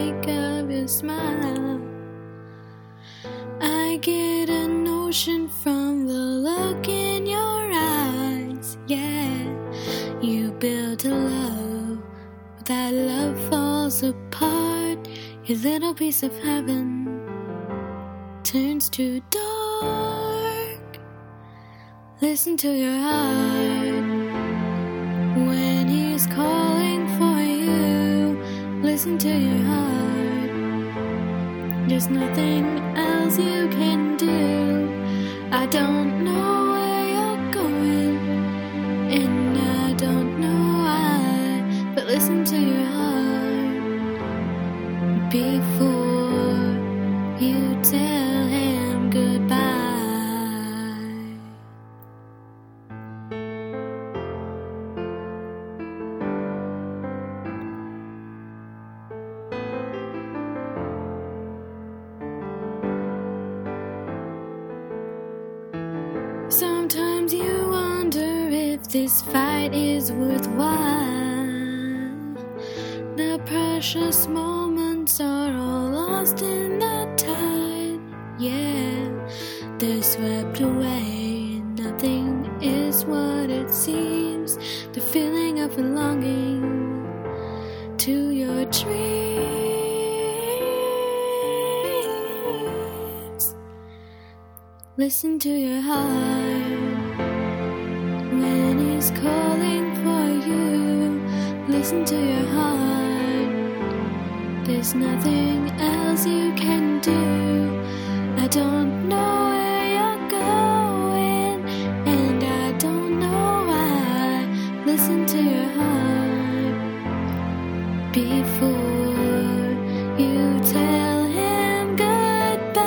wake of your smile. I get a notion from the look in your eyes. Yeah, you build a love, but that love falls apart. Your little piece of heaven turns to dark. Listen to your heart when he's calling for you. Listen to your heart. There's nothing else you can do. I don't know where you're going, and I don't know why, but listen to your heart before you tell him goodbye. Sometimes you wonder if this fight is worthwhile. The precious moments are all lost in the tide. Yeah, they're swept away. Nothing is what it seems. The feeling of belonging to your dreams. Listen to your heart when he's calling for you. Listen to your heart. There's nothing else you can do. I don't know where you're going, and I don't know why. Listen to your heart before you tell him goodbye.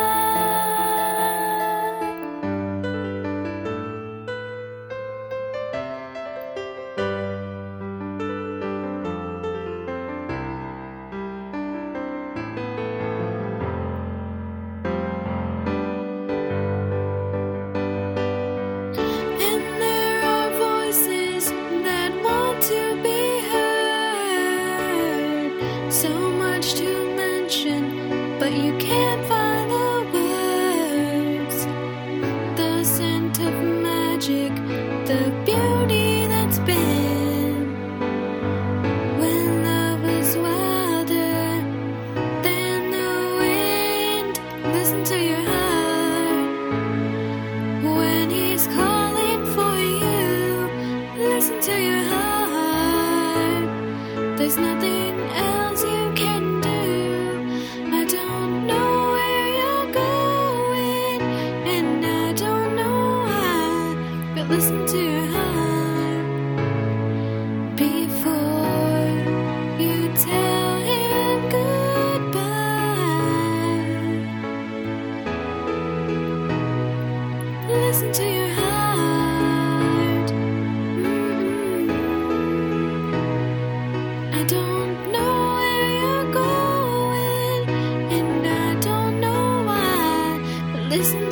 So much to mention, but you can't find the words. The scent of magic, the beauty that's been. When love is wilder than the wind. Listen to your heart when he's calling for you. Listen to your heart. There's nothing else you can do. I don't know where you're going, and I don't know why, but listen to your heart before you tell him goodbye. Listen to your heart. I don't know where you're going, and I don't know why, but listen